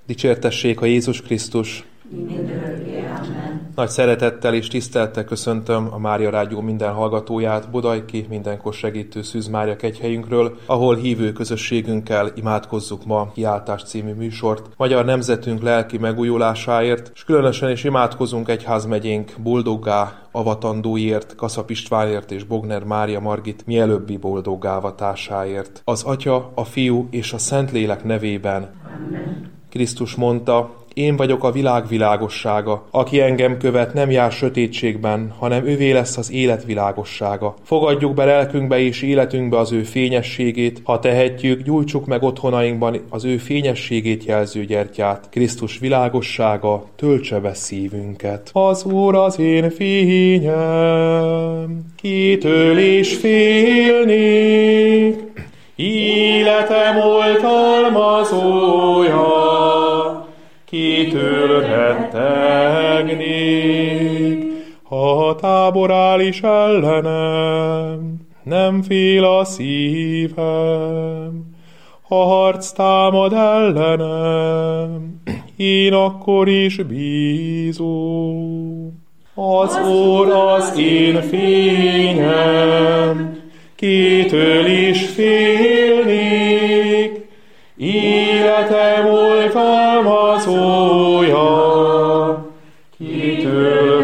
Dicsértessék a Jézus Krisztus! Nagy szeretettel és tisztelettel köszöntöm a Mária Rádió minden hallgatóját, Bodajki Mindenkor Segítő Szűz Mária kegyhelyünkről, ahol hívő közösségünkkel imádkozzuk ma Kiáltás című műsort, magyar nemzetünk lelki megújulásáért, és különösen is imádkozunk egyházmegyénk boldoggá avatandóért, Kaszap Istvánért és Bogner Mária Margit mielőbbi boldoggá avatásáért. Az Atya, a Fiú és a Szentlélek nevében. Amen. Krisztus mondta: én vagyok a világ világossága. Aki engem követ, nem jár sötétségben, hanem ővé lesz az élet világossága. Fogadjuk be lelkünkbe és életünkbe az ő fényességét, ha tehetjük, gyújtsuk meg otthonainkban az ő fényességét jelző gyertyát. Krisztus világossága töltse be szívünket. Az Úr az én fényem, kitől is félnék, életem oltalmazója, kitől rettegnék. Ha a tábor áll is ellenem, nem fél a szívem. Ha harc támad ellenem, én akkor is bízom. Az Úr az én fényem, kitől is félnék, életem oltalmazója, kitől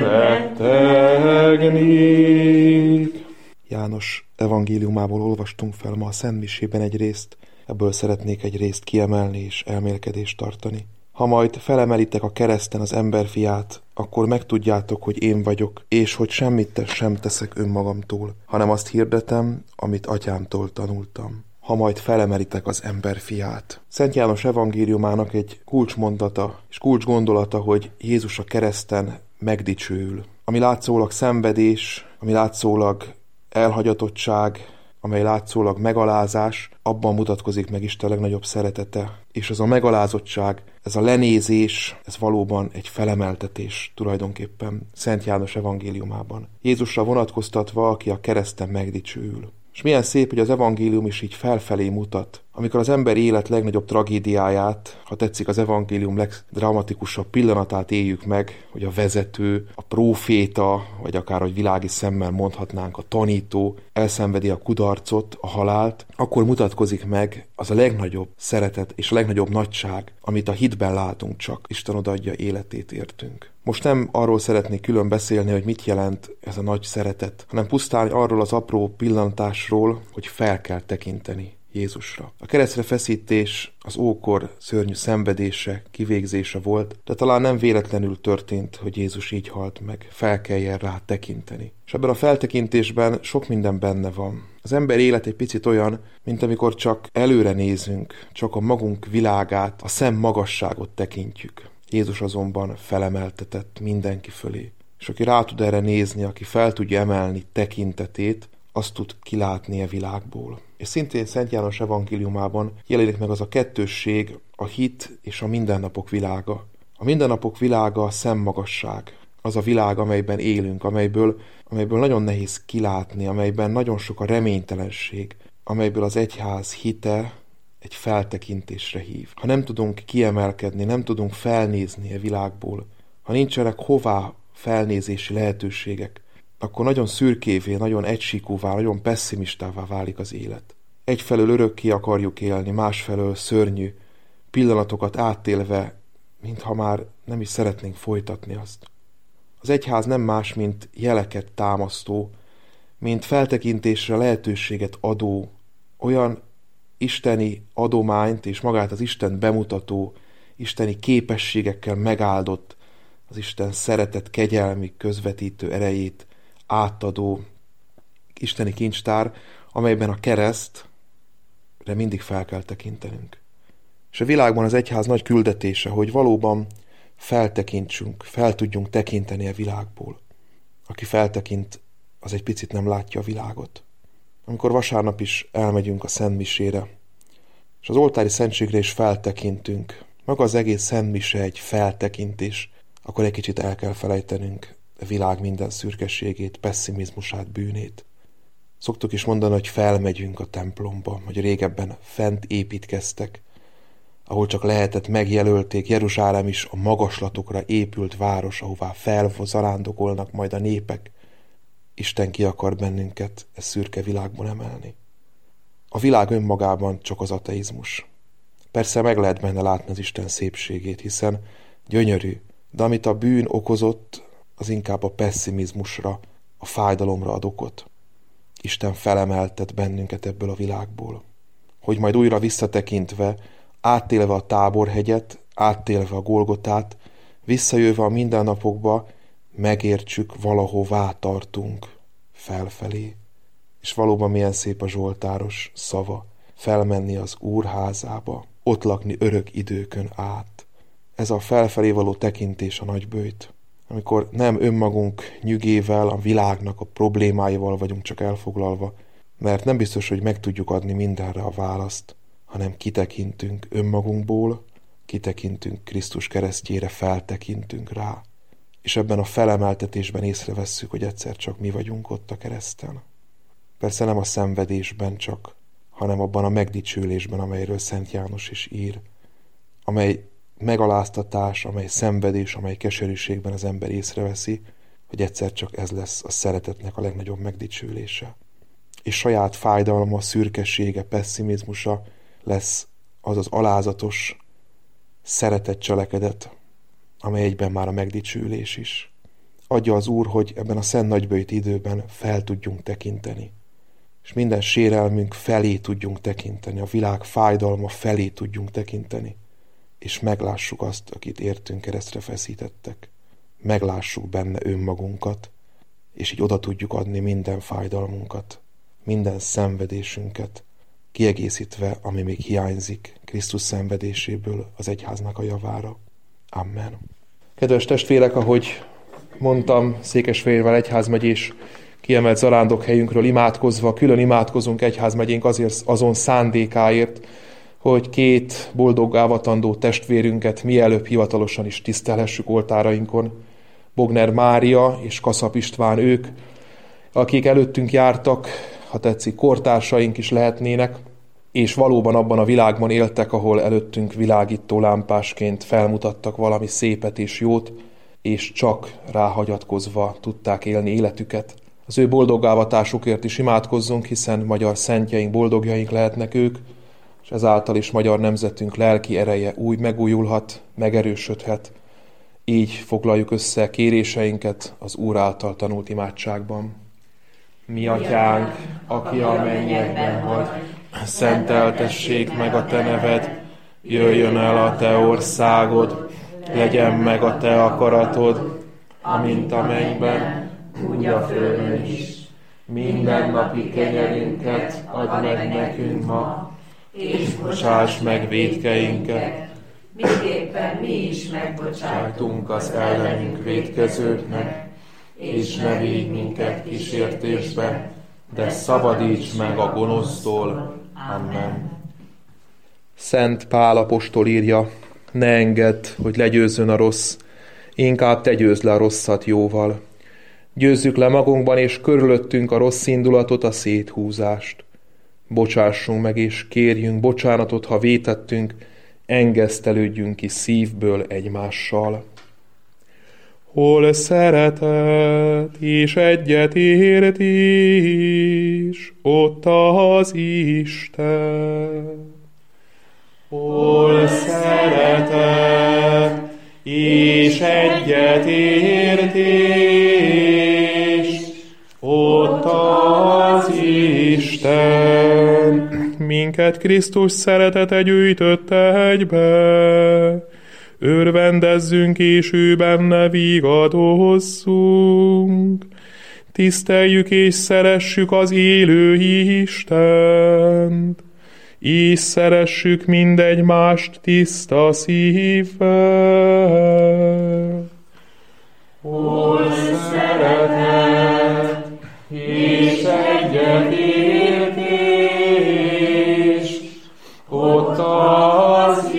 rettegnék. János evangéliumából olvastunk fel ma a szentmisében egy részt, ebből szeretnék egy részt kiemelni és elmélkedést tartani. Ha majd felemelitek a kereszten az emberfiát, akkor megtudjátok, hogy én vagyok, és hogy semmit sem teszek önmagamtól, hanem azt hirdetem, amit atyámtól tanultam. Ha majd felemelitek az emberfiát. Szent János evangéliumának egy kulcsmondata és kulcsgondolata, hogy Jézus a kereszten megdicsőül. Ami látszólag szenvedés, ami látszólag elhagyatottság, amely látszólag megalázás, abban mutatkozik meg Isten legnagyobb szeretete. És ez a megalázottság, ez a lenézés, ez valóban egy felemeltetés tulajdonképpen Szent János evangéliumában. Jézusra vonatkoztatva, aki a kereszten megdicsőül. És milyen szép, hogy az evangélium is így felfelé mutat. Amikor az ember élet legnagyobb tragédiáját, ha tetszik az evangélium legdramatikusabb pillanatát éljük meg, hogy a vezető, a próféta, vagy akár, hogy világi szemmel mondhatnánk, a tanító elszenvedi a kudarcot, a halált, akkor mutatkozik meg az a legnagyobb szeretet és a legnagyobb nagyság, amit a hitben látunk csak. Isten odaadja életét értünk. Most nem arról szeretnék külön beszélni, hogy mit jelent ez a nagy szeretet, hanem pusztán arról az apró pillantásról, hogy fel kell tekinteni Jézusra. A keresztre feszítés az ókor szörnyű szenvedése, kivégzése volt, de talán nem véletlenül történt, hogy Jézus így halt meg. Fel kelljen rá tekinteni. És ebben a feltekintésben sok minden benne van. Az ember élet egy picit olyan, mint amikor csak előre nézünk, csak a magunk világát, a szem magasságot tekintjük. Jézus azonban felemeltetett mindenki fölé. És aki rá tud erre nézni, aki fel tudja emelni tekintetét, azt tud kilátni a világból. És szintén Szent János evangéliumában jelenik meg az a kettősség, a hit és a mindennapok világa. A mindennapok világa a szemmagasság. Az a világ, amelyben élünk, amelyből nagyon nehéz kilátni, amelyben nagyon sok a reménytelenség, amelyből az egyház hite egy feltekintésre hív. Ha nem tudunk kiemelkedni, nem tudunk felnézni a világból, ha nincsenek hová felnézési lehetőségek, akkor nagyon szürkévé, nagyon egysíkúvá, nagyon pessimistává válik az élet. Egyfelől örökké akarjuk élni, másfelől szörnyű pillanatokat átélve, mintha már nem is szeretnénk folytatni azt. Az egyház nem más, mint jeleket támasztó, mint feltekintésre lehetőséget adó, olyan isteni adományt és magát az Isten bemutató, isteni képességekkel megáldott, az Isten szeretet, kegyelmi, közvetítő erejét átadó isteni kincstár, amelyben a keresztre mindig fel kell tekintenünk. És a világban az egyház nagy küldetése, hogy valóban feltekintsünk, fel tudjunk tekinteni a világból. Aki feltekint, az egy picit nem látja a világot. Amikor vasárnap is elmegyünk a szentmisére, és az oltári szentségre is feltekintünk, maga az egész szentmise egy feltekintés, akkor egy kicsit el kell felejtenünk a világ minden szürkeségét, pessimizmusát, bűnét. Szoktuk is mondani, hogy felmegyünk a templomba, hogy régebben fent építkeztek. ahol csak lehetett, megjelölték, Jeruzsálem is a magaslatokra épült város, ahová felzarándokolnak majd a népek. Isten ki akar bennünket e szürke világból emelni. A világ önmagában csak az ateizmus. Persze meg lehet benne látni az Isten szépségét, hiszen gyönyörű, de amit a bűn okozott, az inkább a pesszimizmusra, a fájdalomra ad okot. Isten felemeltet bennünket ebből a világból, hogy majd újra visszatekintve, áttélve a Táborhegyet, áttélve a Golgotát, visszajöve a mindennapokba, megértsük, valahová tartunk felfelé. És valóban milyen szép a zsoltáros szava, felmenni az Úr házába, ott lakni örök időkön át. Ez a felfelé való tekintés a nagyböjt, amikor nem önmagunk nyügével, a világnak a problémáival vagyunk csak elfoglalva, mert nem biztos, hogy meg tudjuk adni mindenre a választ, hanem kitekintünk önmagunkból, kitekintünk Krisztus keresztjére, feltekintünk rá, és ebben a felemeltetésben észrevesszük, hogy egyszer csak mi vagyunk ott a kereszten. Persze nem a szenvedésben csak, hanem abban a megdicsülésben, amelyről Szent János is ír, amely megaláztatás, amely szenvedés, amely keserűségben az ember észreveszi, hogy egyszer csak ez lesz a szeretetnek a legnagyobb megdicsülése. És saját fájdalma, szürkessége, pesszimizmusa lesz az az alázatos, szeretett cselekedet, amely egyben már a megdicsülés is. Adja az Úr, hogy ebben a szent nagyböjti időben fel tudjunk tekinteni, és minden sérelmünk felé tudjunk tekinteni, a világ fájdalma felé tudjunk tekinteni, és meglássuk azt, akit értünk, keresztre feszítettek. Meglássuk benne önmagunkat, és így oda tudjuk adni minden fájdalmunkat, minden szenvedésünket, kiegészítve, ami még hiányzik Krisztus szenvedéséből az egyháznak a javára. Amen. Kedves testvérek, ahogy mondtam, Székesfehérvár egyházmegyés kiemelt zarándokhelyünkről imádkozva, külön imádkozunk egyházmegyénk azért azon szándékáért, hogy két boldoggá avatandó testvérünket mielőbb hivatalosan is tisztelhessük oltárainkon. Bogner Mária és Kaszap István ők, akik előttünk jártak, ha tetszik, kortársaink is lehetnének, és valóban abban a világban éltek, ahol előttünk világító lámpásként felmutattak valami szépet és jót, és csak ráhagyatkozva tudták élni életüket. Az ő boldoggávatásukért is imádkozzunk, hiszen magyar szentjeink, boldogjaink lehetnek ők, és ezáltal is magyar nemzetünk lelki ereje úgy megújulhat, megerősödhet. Így foglaljuk össze kéréseinket az Úr által tanult imádságban. Mi atyánk, aki a mennyekben vagy, szenteltessék meg a te neved, jöjjön el a te országod, legyen meg a te akaratod, amint a mennyben, úgy a földön is. Minden napi kenyerünket add meg nekünk ma, és bocsáss meg vétkeinket, miképpen mi is megbocsájtunk az ellenünk vétkezőknek, és ne védj minket kísértésbe, de szabadíts meg a gonosztól. Amen. Szent Pál apostol írja, ne engedd, hogy legyőzzön a rossz, inkább te győzd le a rosszat jóval. Győzzük le magunkban és körülöttünk a rossz indulatot, a széthúzást. Bocsássunk meg és kérjünk bocsánatot, ha vétettünk, engesztelődjünk ki szívből egymással. Hol szeretet és egyetértés, ott az Isten. Hol szeretet és egyetértés, ott az Isten. Minket Krisztus szeretete gyűjtötte egybe, örvendezzünk és ő benne vigadozzunk. Tiszteljük és szeressük az élő Istent, és szeressük mindegymást tiszta szívvel. Hol szeretet és egyetértés, ott az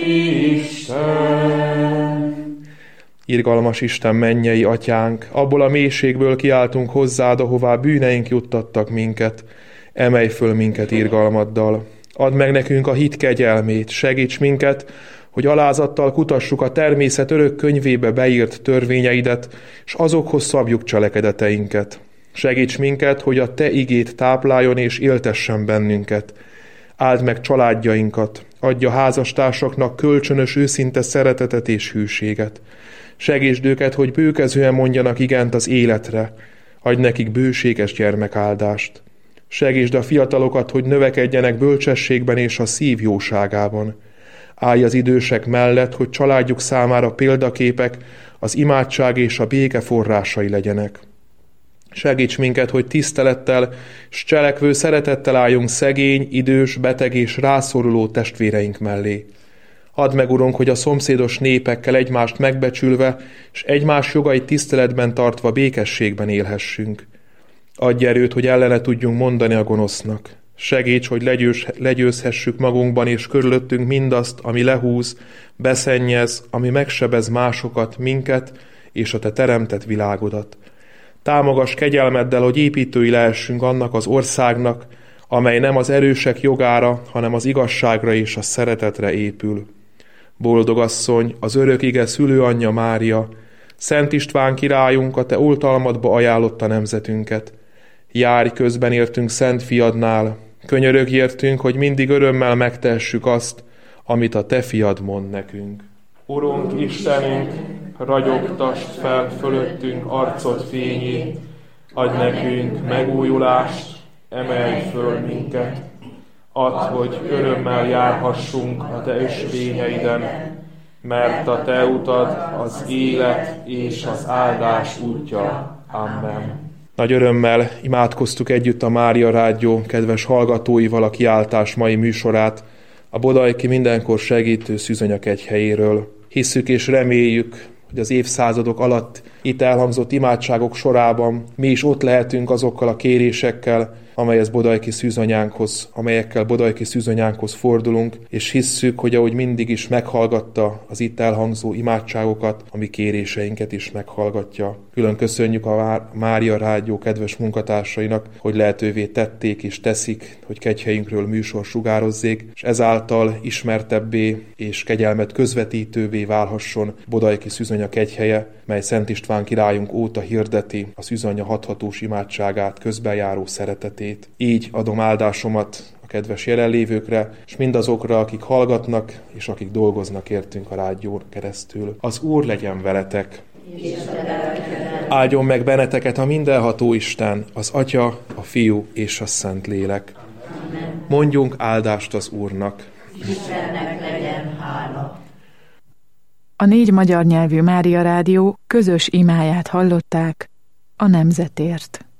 Isten. Irgalmas Isten, mennyei atyánk, abból a mélységből kiáltunk hozzád, ahová bűneink juttattak minket, emelj föl minket irgalmaddal. Add meg nekünk a hit kegyelmét, segíts minket, hogy alázattal kutassuk a természet örök könyvébe beírt törvényeidet, és azokhoz szabjuk cselekedeteinket. Segíts minket, hogy a Te igét tápláljon és éltessen bennünket. Áld meg családjainkat, adja házastársaknak kölcsönös őszinte szeretetet és hűséget. Segítsd őket, hogy bőkezően mondjanak igent az életre, adj nekik bőséges gyermekáldást. Segítsd a fiatalokat, hogy növekedjenek bölcsességben és a szív jóságában. Állj az idősek mellett, hogy családjuk számára példaképek, az imádság és a béke forrásai legyenek. Segíts minket, hogy tisztelettel s cselekvő szeretettel álljunk szegény, idős, beteg és rászoruló testvéreink mellé. Add meg, Urunk, hogy a szomszédos népekkel egymást megbecsülve, s egymás jogait tiszteletben tartva békességben élhessünk. Adj erőt, hogy ellene tudjunk mondani a gonosznak. Segíts, hogy legyőzhessük magunkban és körülöttünk mindazt, ami lehúz, beszennyez, ami megsebez másokat, minket és a Te teremtett világodat. Támogass kegyelmeddel, hogy építői lehessünk annak az országnak, amely nem az erősek jogára, hanem az igazságra és a szeretetre épül. Boldog asszony, az örök ige szülőanyja Mária, Szent István királyunk, a Te oltalmadba ajánlotta nemzetünket. Járj közben értünk Szent Fiadnál, könyörögj értünk, hogy mindig örömmel megtehessük azt, amit a Te Fiad mond nekünk. Urunk Istenünk, ragyogtasd fel fölöttünk arcod fényét, adj nekünk megújulást, emelj föl minket, add, hogy örömmel járhassunk a Te ösvényeiden, mert a Te utad az élet és az áldás útja. Amen. Nagy örömmel imádkoztuk együtt a Mária Rádió kedves hallgatóival a kiáltás mai műsorát, a Bodajki Mindenkor Segítő Szűzanyakegyhelyéről. Hisszük és reméljük, hogy az évszázadok alatt itt elhangzott imádságok sorában mi is ott lehetünk azokkal a kérésekkel, amelyekkel Bodajki Szűzanyánkhoz fordulunk, és hisszük, hogy ahogy mindig is meghallgatta az itt elhangzó imádságokat, a mi kéréseinket is meghallgatja. Külön köszönjük a Mária Rádió kedves munkatársainak, hogy lehetővé tették és teszik, hogy kegyhelyünkről műsor sugározzék, és ezáltal ismertebbé és kegyelmet közvetítővé válhasson Bodajki Szűzanya kegyhelye, mely Szent István királyunk óta hirdeti a szűzanya hathatós imádságát, közbenjáró szeretetét. Így adom áldásomat a kedves jelenlévőkre, és mindazokra, akik hallgatnak, és akik dolgoznak értünk a rádión keresztül. Az Úr legyen veletek! Áldjon meg benneteket a mindenható Isten, az Atya, a Fiú és a Szentlélek. Mondjunk áldást az Úrnak. Istennek legyen hála. A 4 magyar nyelvű Mária Rádió közös imáját hallották a nemzetért.